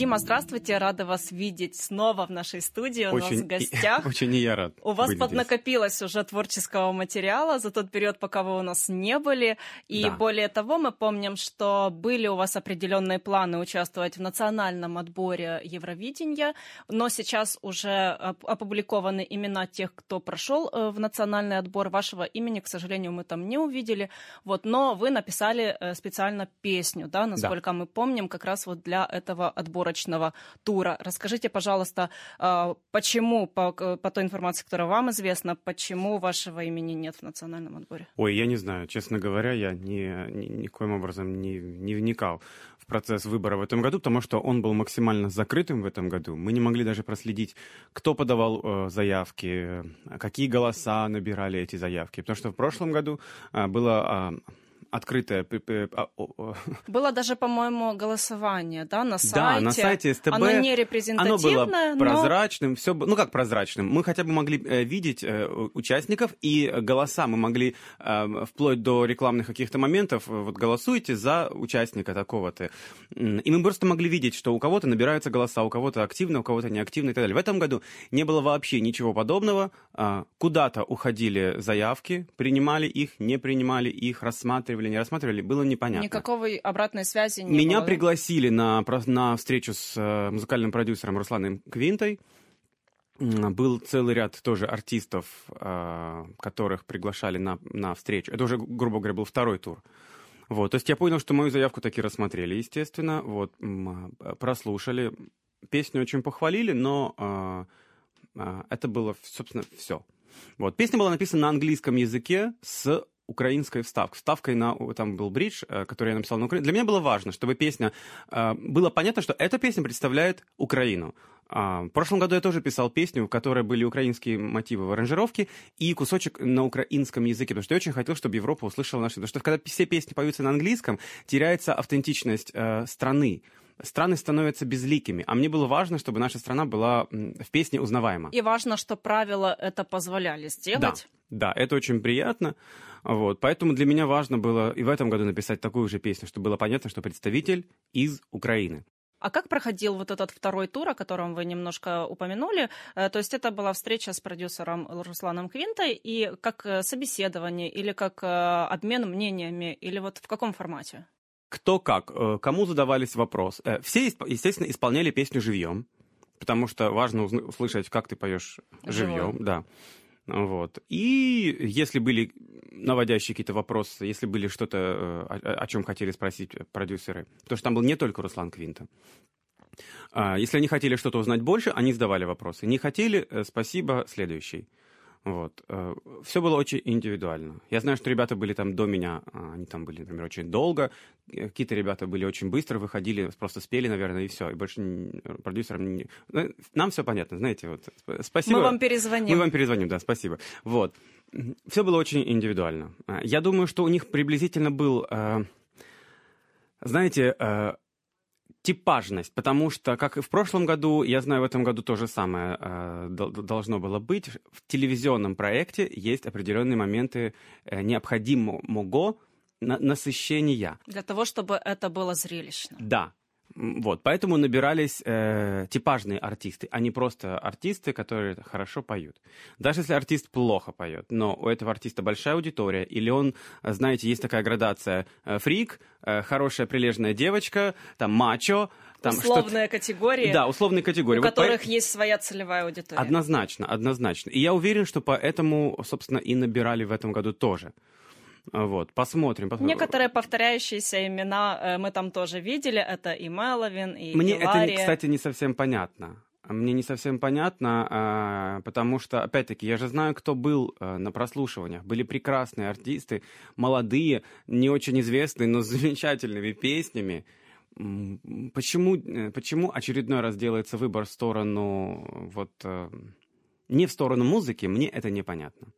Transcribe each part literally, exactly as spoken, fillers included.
Дима, здравствуйте, рада вас видеть снова в нашей студии, у очень, нас в гостях. И, очень и я рад. У вас поднакопилось уже творческого материала за тот период, пока вы у нас не были. И да. более того, мы помним, что были у вас определенные планы участвовать в национальном отборе Евровидения, но сейчас уже опубликованы имена тех, кто прошел в национальный отбор. Вашего имени, к сожалению, мы там не увидели. Вот, но вы написали специально песню, да, насколько да. мы помним, как раз вот для этого отбора. Отборочного тура. Расскажите, пожалуйста, почему, по, по той информации, которая вам известна, почему вашего имени нет в национальном отборе? Ой, я не знаю. Честно говоря, я ни, ни, никоим образом не, не вникал в процесс выбора в этом году, потому что он был максимально закрытым в этом году. Мы не могли даже проследить, кто подавал э, заявки, какие голоса набирали эти заявки. Потому что в прошлом году э, было... Э, открытое... Было даже, по-моему, голосование, да, на сайте. Да, на сайте СТБ. Оно не репрезентативное, Оно было прозрачным, но... все, ну как прозрачным? Мы хотя бы могли э, видеть э, участников, и голоса мы могли э, вплоть до рекламных каких-то моментов, вот голосуйте за участника такого-то. И мы просто могли видеть, что у кого-то набираются голоса, у кого-то активно, у кого-то неактивно и так далее. В этом году не было вообще ничего подобного. Э, куда-то уходили заявки, принимали их, не принимали их, рассматривали, не рассматривали, было непонятно. Никакой обратной связи не Меня было. Меня пригласили на, на встречу с э, музыкальным продюсером Русланом Квинтой. Был целый ряд тоже артистов, э, которых приглашали на, на встречу. Это уже, грубо говоря, был второй тур. Вот. То есть я понял, что мою заявку таки рассмотрели, естественно. Вот. Прослушали. Песню очень похвалили, но э, э, это было, собственно, все. Вот. Песня была написана на английском языке с украинской вставкой. Вставкой на... Там был бридж, который я написал на украинском. Для меня было важно, чтобы песня... Было понятно, что эта песня представляет Украину. В прошлом году я тоже писал песню, в которой были украинские мотивы в аранжировке и кусочек на украинском языке, потому что я очень хотел, чтобы Европа услышала наши... Потому что когда все песни поются на английском, теряется автентичность э, страны. Страны становятся безликими, а мне было важно, чтобы наша страна была в песне узнаваема. И важно, что правила это позволяли сделать. Да, да, это очень приятно. Вот, поэтому для меня важно было и в этом году написать такую же песню, чтобы было понятно, что представитель из Украины. А как проходил вот этот второй тур, о котором вы немножко упомянули? То есть это была встреча с продюсером Русланом Квинтой, и как собеседование, или как обмен мнениями, или вот в каком формате? Кто как, кому задавались вопросы. Все, естественно, исполняли песню живьем, потому что важно услышать, как ты поешь живьем, да. Вот. И если были наводящие какие-то вопросы, если были что-то, о, о чем хотели спросить продюсеры, потому что там был не только Руслан Квинта. Если они хотели что-то узнать больше, они задавали вопросы. Не хотели, спасибо, следующий. Вот. Все было очень индивидуально. Я знаю, что ребята были там до меня, они там были, например, очень долго. Какие-то ребята были очень быстро, выходили, просто спели, наверное, и все. И больше продюсерам... Не... Нам все понятно, знаете. Вот. Спасибо. Мы вам перезвоним. Мы вам перезвоним, да, спасибо. Вот. Все было очень индивидуально. Я думаю, что у них приблизительно был, знаете... типажность, потому что, как и в прошлом году, я знаю, в этом году то же самое э, должно было быть. В телевизионном проекте есть определенные моменты э, необходимого на- насыщения. Для того, чтобы это было зрелищно. Да. Вот, поэтому набирались э, типажные артисты, а не просто артисты, которые хорошо поют. Даже если артист плохо поет, но у этого артиста большая аудитория, или он, знаете, есть такая градация э, фрик, э, хорошая прилежная девочка, там мачо. Там условные что-то... категории, да, условные категории, у вот которых по... есть своя целевая аудитория. Однозначно, однозначно. И я уверен, что поэтому, собственно, и набирали в этом году тоже. Вот, посмотрим, посмотрим. Некоторые повторяющиеся имена мы там тоже видели. Это и Меловин, и Мне Илария. это, кстати, не совсем понятно. Мне не совсем понятно, потому что, опять-таки, я же знаю, кто был на прослушиваниях. Были прекрасные артисты, молодые, не очень известные, но с замечательными песнями. Почему, почему очередной раз делается выбор в сторону, вот, не в сторону музыки, мне это непонятно.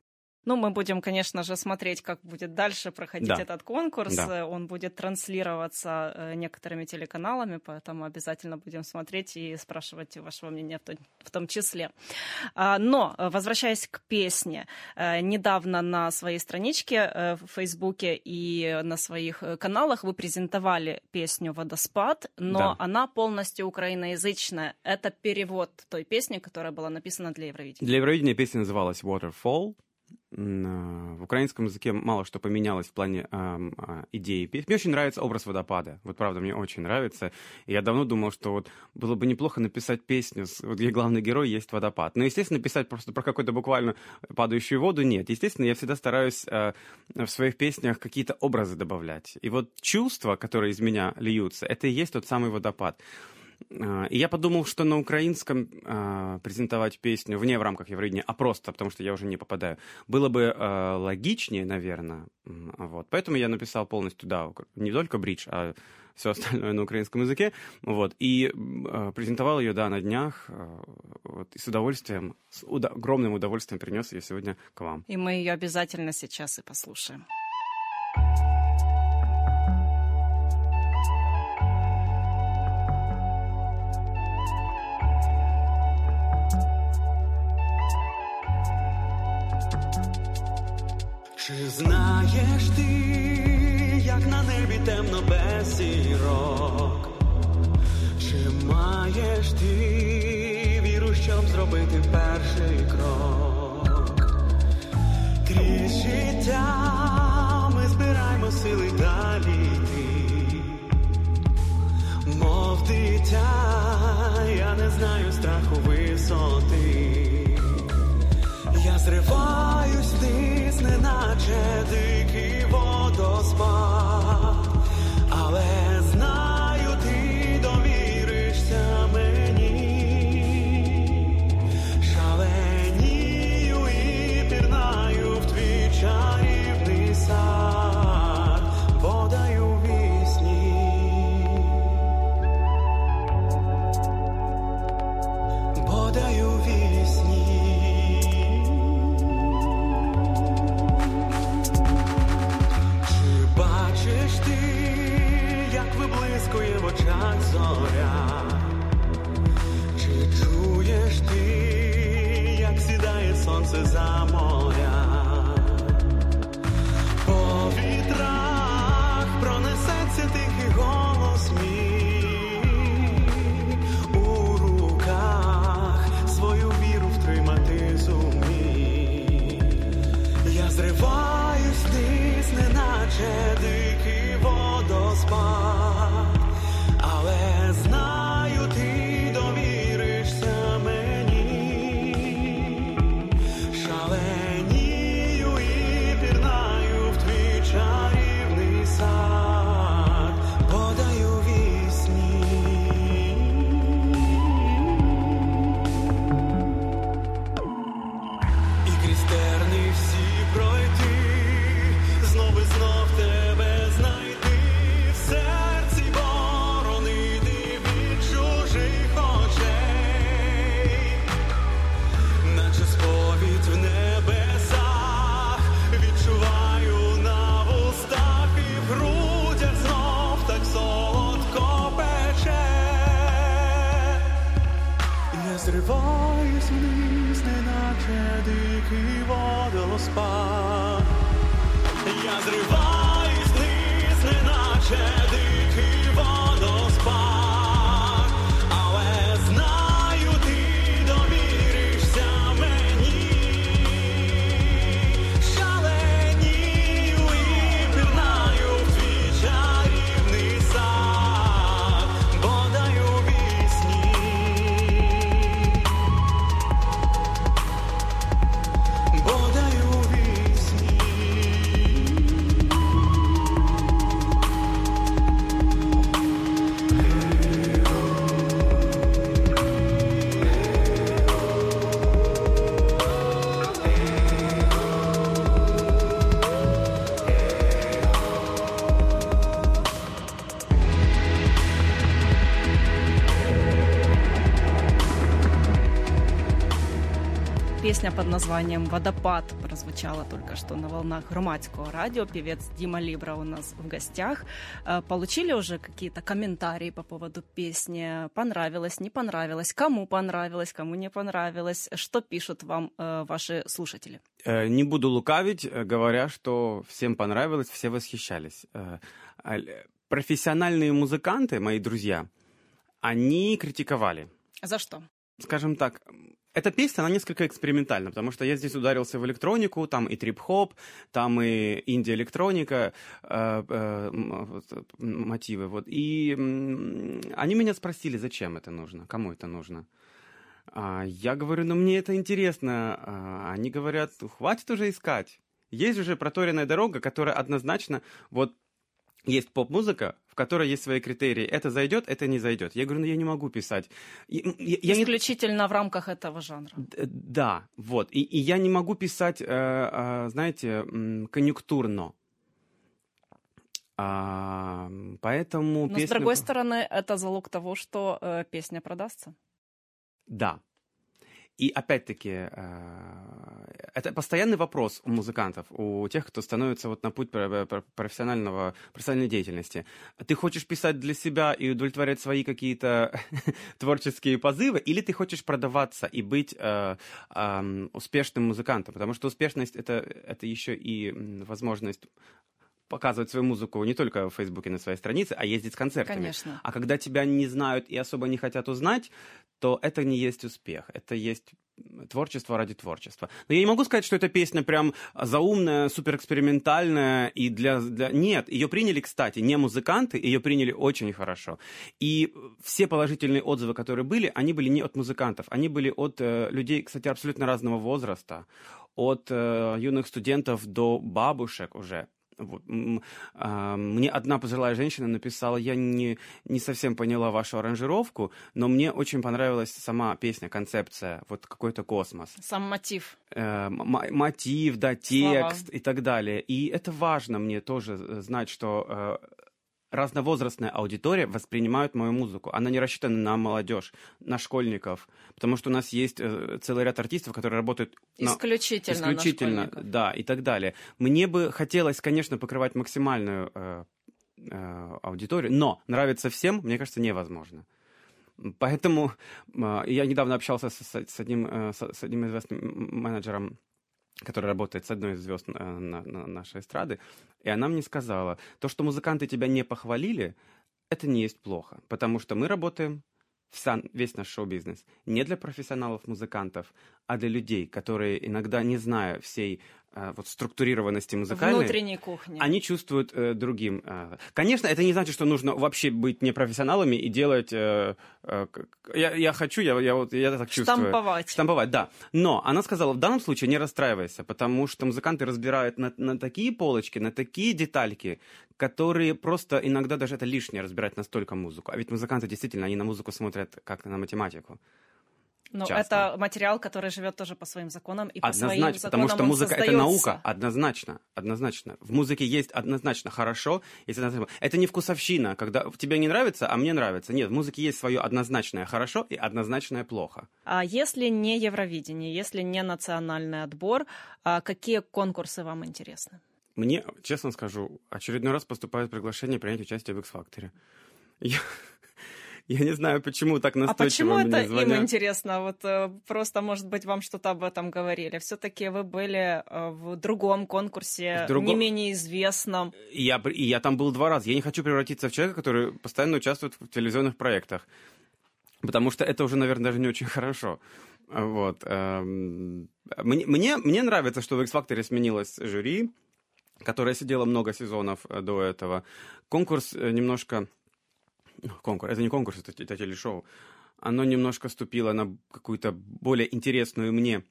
Ну, мы будем, конечно же, смотреть, как будет дальше проходить да. этот конкурс. Да. Он будет транслироваться некоторыми телеканалами, поэтому обязательно будем смотреть и спрашивать вашего мнения в том, в том числе. Но, возвращаясь к песне, недавно на своей страничке в Фейсбуке и на своих каналах вы презентовали песню «Водоспад», но да. она полностью украиноязычная. Это перевод той песни, которая была написана для Евровидения. Для Евровидения песня называлась «Waterfall». В украинском языке мало что поменялось в плане э, э, идеи. Мне очень нравится образ водопада. Вот правда, мне очень нравится. И я давно думал, что вот было бы неплохо написать песню, вот где главный герой есть водопад. Но, естественно, писать просто про какую-то буквально падающую воду нет. Естественно, я всегда стараюсь э, в своих песнях какие-то образы добавлять. И вот чувства, которые из меня льются, это и есть тот самый водопад. И я подумал, что на украинском э, презентовать песню вне в рамках Евровидения, а просто, потому что я уже не попадаю, было бы э, логичнее, наверное. Вот. Поэтому я написал полностью, да, не только бридж, а все остальное на украинском языке. Вот. И э, презентовал ее, да, на днях. Э, вот. И с удовольствием, с уда- огромным удовольствием принес ее сегодня к вам. И мы ее обязательно сейчас и послушаем. Чи знаєш ти, як на небі темно без зірок? Чи маєш ти віру, щоб зробити перший крок? Крізь життя ми збираємо сили далі йти. Мов дитя, я не знаю страху висоти. Я зриваюсь вниз, неначе дикий водоспад, але знаю, ти довіришся мені. Шаленію і пірнаю в твій чарівний сад, бодаю у вісні, бодаю у вісні. Виблискує в очах зоря. Чи чуєш ти, як сідає сонце за моря? По вітрах пронесеться тихий голос мій. У руках свою віру втримати зумій. Я зриваюсь вниз, неначе дикий водоспад, але знаю, ти довіришся мені. Шалені Песня под названием «Водопад» прозвучала только что на волнах Громадского радио. Певец Дима Либра у нас в гостях. Получили уже какие-то комментарии по поводу песни? Понравилось, не понравилось? Кому понравилось, кому не понравилось? Что пишут вам ваши слушатели? Не буду лукавить, говоря, что всем понравилось, все восхищались. Профессиональные музыканты, мои друзья, они критиковали. За что? Скажем так, эта песня, она несколько экспериментальна, потому что я здесь ударился в электронику, там и трип-хоп, там и инди-электроника, э, э, мотивы. Вот. И э, они меня спросили, зачем это нужно, кому это нужно. А я говорю, ну мне это интересно. А они говорят, хватит уже искать. Есть уже проторенная дорога, которая однозначно... вот есть поп-музыка, в которой есть свои критерии. Это зайдет, это не зайдет. Я говорю, ну я не могу писать. Я, я Исключительно не... в рамках этого жанра. Да, вот. И, и я не могу писать, э, э, знаете, конъюнктурно. А, поэтому Но песня... с другой стороны, это залог того, что э, песня продастся. Да. И опять-таки, это постоянный вопрос у музыкантов, у тех, кто становится вот на путь профессионального, профессиональной деятельности. Ты хочешь писать для себя и удовлетворять свои какие-то творческие позывы, или ты хочешь продаваться и быть э, э, успешным музыкантом? Потому что успешность это, — это еще и возможность показывать свою музыку не только в Фейсбуке на своей странице, а ездить с концертами. Конечно. А когда тебя не знают и особо не хотят узнать, то это не есть успех. Это есть творчество ради творчества. Но я не могу сказать, что эта песня прям заумная, суперэкспериментальная. И для, для... Нет, ее приняли, кстати, не музыканты, ее приняли очень хорошо. И все положительные отзывы, которые были, они были не от музыкантов, они были от э, людей, кстати, абсолютно разного возраста. От э, юных студентов до бабушек уже. Вот. Мне одна пожилая женщина написала, я не, не совсем поняла вашу аранжировку, но мне очень понравилась сама песня, концепция, вот какой-то космос. Сам мотив. Э, м- мотив, да, текст. Слова. И так далее. И это важно мне тоже знать, что э, разновозрастная аудитория воспринимает мою музыку. Она не рассчитана на молодежь, на школьников, потому что у нас есть э, целый ряд артистов, которые работают исключительно, на, исключительно на школьников. Да, и так далее. Мне бы хотелось, конечно, покрывать максимальную э, э, аудиторию, но нравится всем, мне кажется, невозможно. Поэтому э, я недавно общался с, с, одним, э, с, с одним известным менеджером, который работает с одной из звезд на, на, на нашей эстрады, и она мне сказала, то, что музыканты тебя не похвалили, это не есть плохо, потому что мы работаем, вся, весь наш шоу-бизнес, не для профессионалов-музыкантов, а для людей, которые иногда, не зная всей э, вот, структурированности музыкальной, внутренней кухни, они чувствуют э, другим. Э. Конечно, это не значит, что нужно вообще быть непрофессионалами и делать... Э, э, я, я хочу, я, я, вот, я так чувствую. Штамповать. Штамповать, да. Но она сказала, в данном случае не расстраивайся, потому что музыканты разбирают на, на такие полочки, на такие детальки, которые просто иногда даже это лишнее разбирать настолько музыку. А ведь музыканты действительно, они на музыку смотрят как на математику. Но часто. Это материал, который живет тоже по своим законам, и по своим однозначно, законам потому что он музыка — это создается. наука, однозначно, однозначно. В музыке есть однозначно хорошо, есть однозначно... Это не вкусовщина, когда тебе не нравится, а мне нравится. Нет, в музыке есть свое однозначное хорошо и однозначное плохо. А если не Евровидение, если не национальный отбор, какие конкурсы вам интересны? Мне, честно скажу, очередной раз поступает приглашение принять участие в X-Factor. Я... Я не знаю, почему так настойчиво мне звонят. А почему это им интересно? Вот просто, может быть, вам что-то об этом говорили. Все-таки вы были в другом конкурсе, в другом... не менее известном. Я, и я там был два раза. Я не хочу превратиться в человека, который постоянно участвует в телевизионных проектах. Потому что это уже, наверное, даже не очень хорошо. Вот. Мне, мне, мне нравится, что в X-Factor сменилось жюри, которое сидело много сезонов до этого. Конкурс немножко... Конкурс. Это не конкурс, это, это телешоу. Оно немножко ступило на какую-то более интересную мне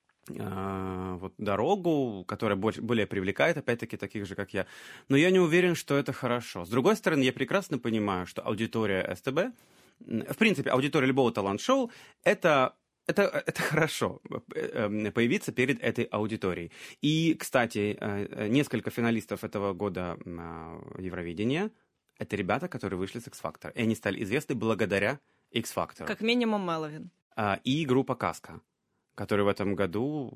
э, вот, дорогу, которая больше, более привлекает, опять-таки, таких же, как я. Но я не уверен, что это хорошо. С другой стороны, я прекрасно понимаю, что аудитория СТБ, в принципе, аудитория любого талант-шоу, это... Это, это хорошо, появиться перед этой аудиторией. И, кстати, несколько финалистов этого года Евровидения — это ребята, которые вышли с X-Factor. И они стали известны благодаря X-Factor. Как минимум Меловин. И группа «Каска», которые в этом году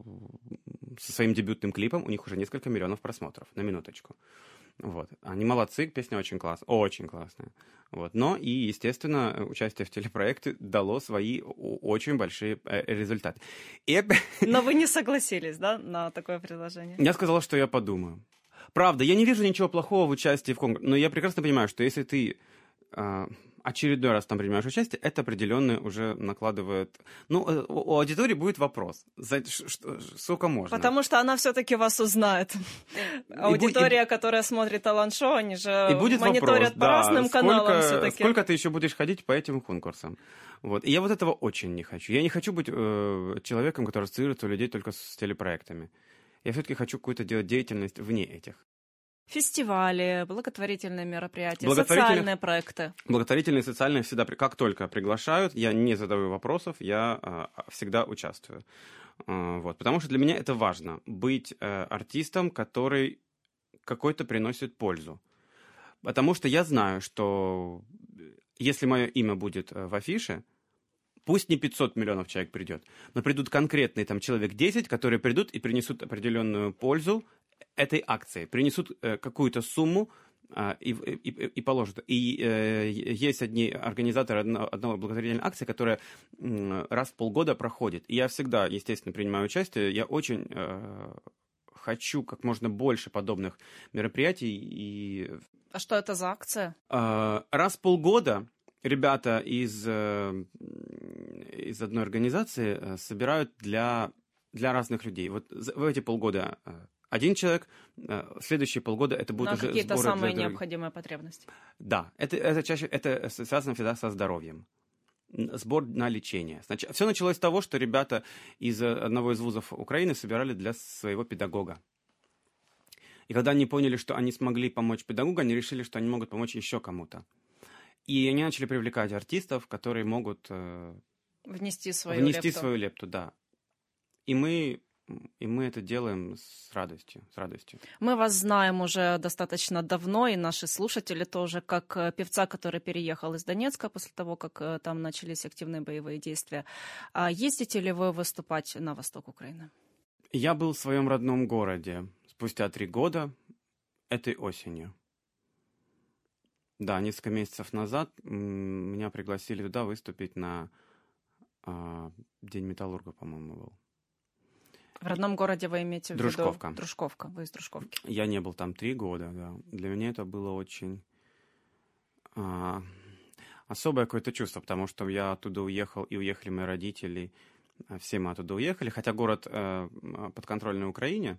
со своим дебютным клипом, у них уже несколько миллионов просмотров, на минуточку. Вот. Они молодцы, песня очень классная, очень классная. Вот. Но и, естественно, участие в телепроекте дало свои очень большие результаты. И... Но вы не согласились, да, на такое предложение? Я сказал, что я подумаю. Правда, я не вижу ничего плохого в участии в конкурсе, но я прекрасно понимаю, что если ты э, очередной раз там принимаешь участие, это определенно уже накладывает... Ну, у аудитории будет вопрос, за, ш, ш, сколько можно. Потому что она все-таки вас узнает. И аудитория, и... которая смотрит талант-шоу, они же и будет мониторят вопрос, по да, разным сколько, каналам все-таки. Сколько ты еще будешь ходить по этим конкурсам? Вот. И я вот этого очень не хочу. Я не хочу быть э, человеком, который ассоциируется у людей только с телепроектами. Я все-таки хочу какую-то делать деятельность вне этих. Фестивали, благотворительные мероприятия, благотворительные, социальные проекты. Благотворительные, социальные всегда, как только приглашают, я не задаю вопросов, я а, всегда участвую. А, вот, потому что для меня это важно, быть а, артистом, который какой-то приносит пользу. Потому что я знаю, что если мое имя будет в афише, пусть не пятьсот миллионов человек придет, но придут конкретные там человек десять, которые придут и принесут определенную пользу этой акции, принесут э, какую-то сумму э, и, и, и положат. И э, есть одни организаторы одно, одной благотворительной акции, которая э, раз в полгода проходит. И я всегда, естественно, принимаю участие. Я очень э, хочу как можно больше подобных мероприятий. И... А что это за акция? Э, раз в полгода ребята из, э, из одной организации собирают для, для разных людей. Вот в эти полгода один человек, в следующие полгода это будет на уже какие-то сборы самые для... необходимые потребности. Да, это, это чаще это связано всегда со здоровьем. Сбор на лечение. Значит, все началось с того, что ребята из одного из вузов Украины собирали для своего педагога. И когда они поняли, что они смогли помочь педагогу, они решили, что они могут помочь еще кому-то. И они начали привлекать артистов, которые могут э, внести свою внести лепту. свою лепту, да. И мы, и мы это делаем с радостью, с радостью. Мы вас знаем уже достаточно давно, и наши слушатели тоже, как певца, который переехал из Донецка после того, как там начались активные боевые действия. А ездите ли вы выступать на восток Украины? Я был в своем родном городе спустя три года этой осенью. Да, несколько месяцев назад меня пригласили туда выступить на а, День металлурга, по-моему, был. В родном городе вы имеете в виду? Дружковка. Дружковка. Вы из Дружковки. Я не был там три года, да. Для меня это было очень а, особое какое-то чувство, потому что я оттуда уехал, и уехали мои родители, все мы оттуда уехали, хотя город а, подконтрольный Украине,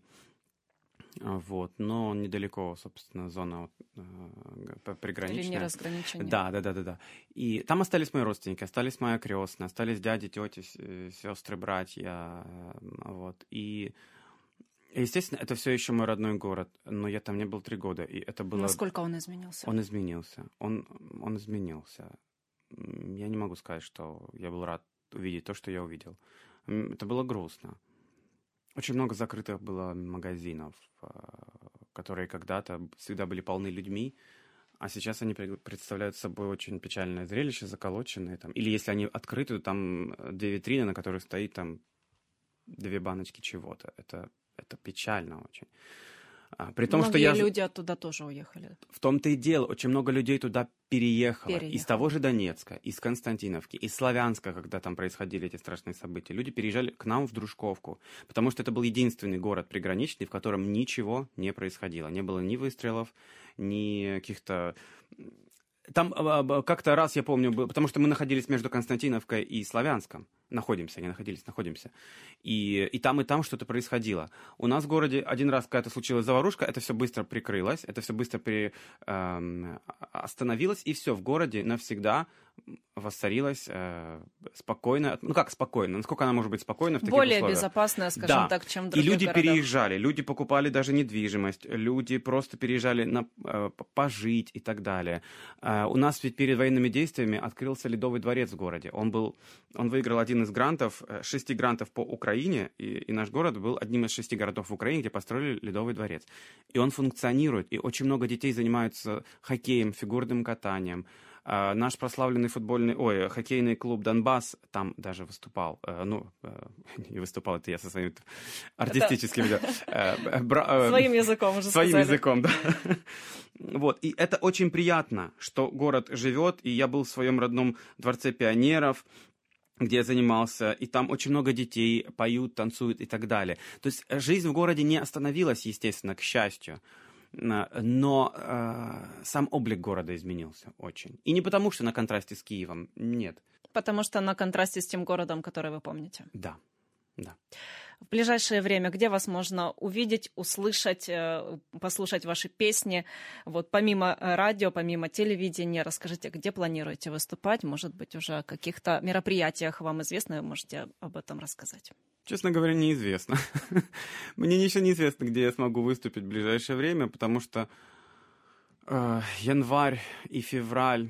вот, но недалеко, собственно, зона э, приграничная. Линия разграничения. Да, да, да, да, да. И там остались мои родственники, остались моя крестная, остались дяди, тети, сестры, братья, вот. И, естественно, это все еще мой родной город, но я там не был три года, и это было... Насколько он изменился? Он изменился, он, он изменился. Я не могу сказать, что я был рад увидеть то, что я увидел. Это было грустно. Очень много закрытых было магазинов, которые когда-то всегда были полны людьми, а сейчас они представляют собой очень печальное зрелище, заколоченные там. Или если они открыты, то там две витрины, на которых стоит там две баночки чего-то. Это, это печально очень. А, при том, Многие что я... люди оттуда тоже уехали. В том-то и дело. Очень много людей туда переехало. Переехало. Из того же Донецка, из Константиновки, из Славянска, когда там происходили эти страшные события. Люди переезжали к нам в Дружковку, потому что это был единственный город приграничный, в котором ничего не происходило. Не было ни выстрелов, ни каких-то... Там как-то раз, я помню, был, потому что мы находились между Константиновкой и Славянском. Находимся, не находились, находимся. И, и там, и там что-то происходило. У нас в городе один раз какая-то случилась заварушка, это все быстро прикрылось, это все быстро при, эм, остановилось, и все, в городе навсегда воцарилась э, спокойно. Ну как спокойно? Насколько она может быть спокойна в таких Более условиях? безопасная, скажем да. так, чем в И других люди городах. переезжали, люди покупали даже недвижимость, люди просто переезжали на, э, пожить и так далее. Э, у нас ведь перед военными действиями открылся Ледовый дворец в городе. Он, был, он выиграл один из грантов, шести грантов по Украине, и, и наш город был одним из шести городов в Украине, где построили Ледовый дворец. И он функционирует, и очень много детей занимаются хоккеем, фигурным катанием. А, наш прославленный футбольный, ой, хоккейный клуб «Донбасс» там даже выступал. А, ну, не выступал, это я со своим артистическим... Это... Своим языком уже Своим сказали. языком, да. Вот, и это очень приятно, что город живет, и я был в своем родном дворце пионеров, где я занимался, и там очень много детей поют, танцуют и так далее. То есть жизнь в городе не остановилась, естественно, к счастью, но э, сам облик города изменился очень. И не потому, что на контрасте с Киевом, нет. Потому что на контрасте с тем городом, который вы помните. Да, да. В ближайшее время где вас можно увидеть, услышать, послушать ваши песни? Вот помимо радио, помимо телевидения, расскажите, где планируете выступать? Может быть, уже о каких-то мероприятиях вам известно, вы можете об этом рассказать? Честно говоря, неизвестно. Мне ничего не известно, где я смогу выступить в ближайшее время, потому что э, январь и февраль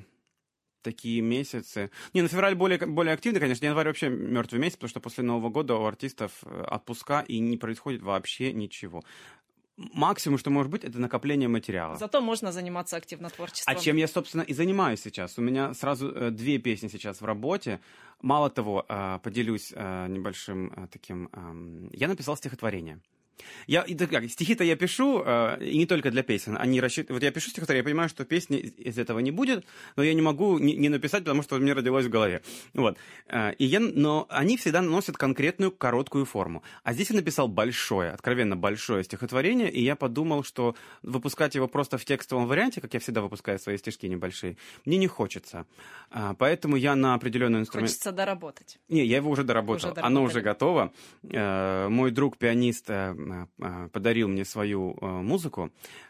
такие месяцы. Не, ну февраль более, более активный, конечно. Январь вообще мертвый месяц, потому что после Нового года у артистов отпуска, и не происходит вообще ничего. Максимум, что может быть, это накопление материала. Зато можно заниматься активно творчеством. А чем я, собственно, и занимаюсь сейчас. У меня сразу э, две песни сейчас в работе. Мало того, э, поделюсь э, небольшим э, таким... Э, я написал стихотворение. Я, как, стихи-то я пишу, э, и не только для песен. Они рассчит... Вот я пишу стихотворение, я понимаю, что песни из этого не будет, но я не могу не, не написать, потому что у меня родилось в голове. Вот. Э, и я... Но они всегда носят конкретную короткую форму. А здесь я написал большое, откровенно большое стихотворение, и я подумал, что выпускать его просто в текстовом варианте, как я всегда выпускаю свои стишки небольшие, мне не хочется. Э, поэтому я на определенный инструмент... Хочется доработать. Не, я его уже доработал. Уже Оно уже готово. Э, мой друг, пианист, подарил мне свою музыку,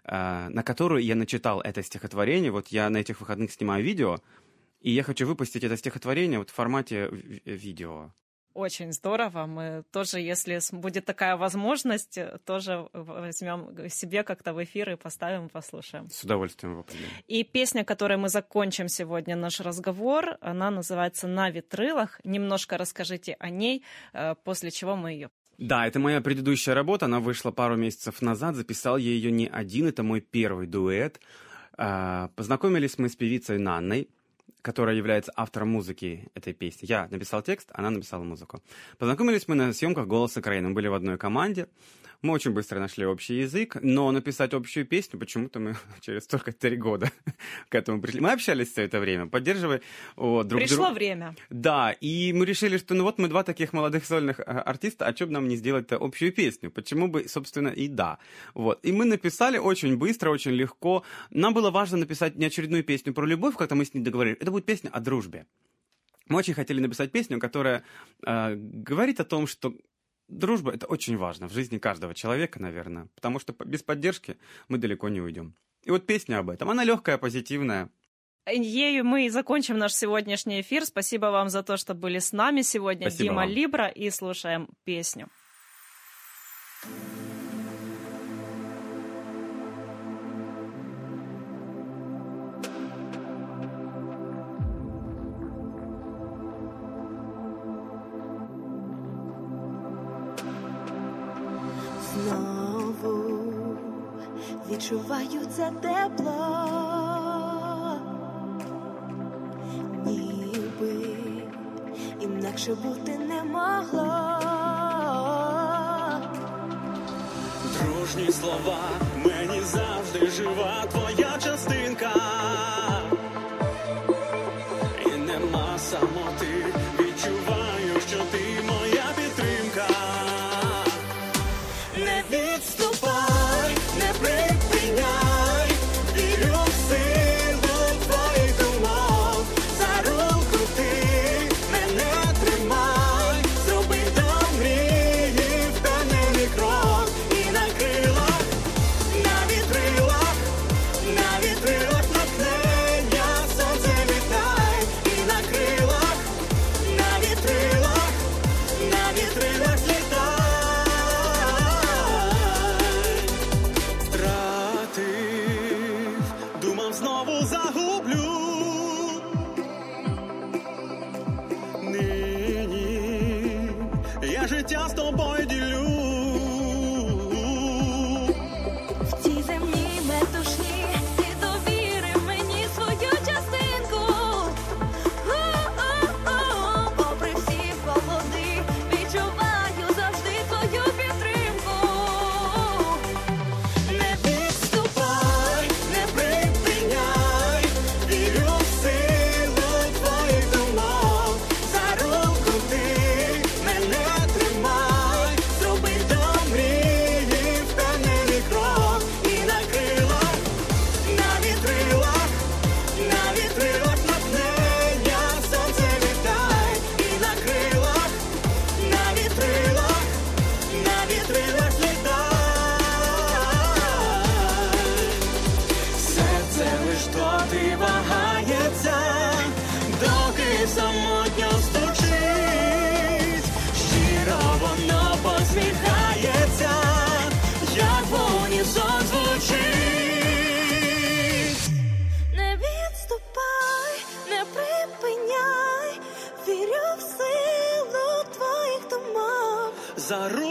на которую я начитал это стихотворение. Вот я на этих выходных снимаю видео, и я хочу выпустить это стихотворение вот в формате видео. Очень здорово. Мы тоже, если будет такая возможность, тоже возьмем себе как-то в эфир и поставим, послушаем. С удовольствием его примем. И песня, которой мы закончим сегодня наш разговор, она называется «На витрилах». Немножко расскажите о ней, после чего мы ее... Да, это моя предыдущая работа, она вышла пару месяцев назад, записал я ее не один, это мой первый дуэт. Познакомились мы с певицей Нанной, которая является автором музыки этой песни. Я написал текст, она написала музыку. Познакомились мы на съемках «Голос Украины», мы были в одной команде. Мы очень быстро нашли общий язык, но написать общую песню почему-то мы через только три года к этому пришли. Мы общались все это время, поддерживая о, друг друга. Пришло друг... время. Да, и мы решили, что ну вот мы два таких молодых сольных артиста, а что бы нам не сделать-то общую песню? Почему бы, собственно, и да. Вот. И мы написали очень быстро, очень легко. Нам было важно написать не очередную песню про любовь, как-то мы с ней договорились. Это будет песня о дружбе. Мы очень хотели написать песню, которая э, говорит о том, что дружба — это очень важно в жизни каждого человека, наверное, потому что без поддержки мы далеко не уйдем. И вот песня об этом, она легкая, позитивная. Ею мы и закончим наш сегодняшний эфир. Спасибо вам за то, что были с нами сегодня. Спасибо Дима вам. Либра, и слушаем песню. Знову відчуваю це тепло, ніби інакше бути не могло. Дружні слова, мені завжди жива твоя частинка. І нема самоти, відчуваю, що ти моя підтримка. Не відступай, не припиняй, вірю в силу твоїх думок. За руку ти мене тримай, зроби до мрії впевнений крок. І на крилах, на вітрилах, на вітрилах натхнення сонце вітай. І на крилах, на вітрилах, на вітрилах злітай. Думав, знову загублю. Нині я життя з тобою ділю. В цій земній метушні ти довірив мені свою частинку. за руку.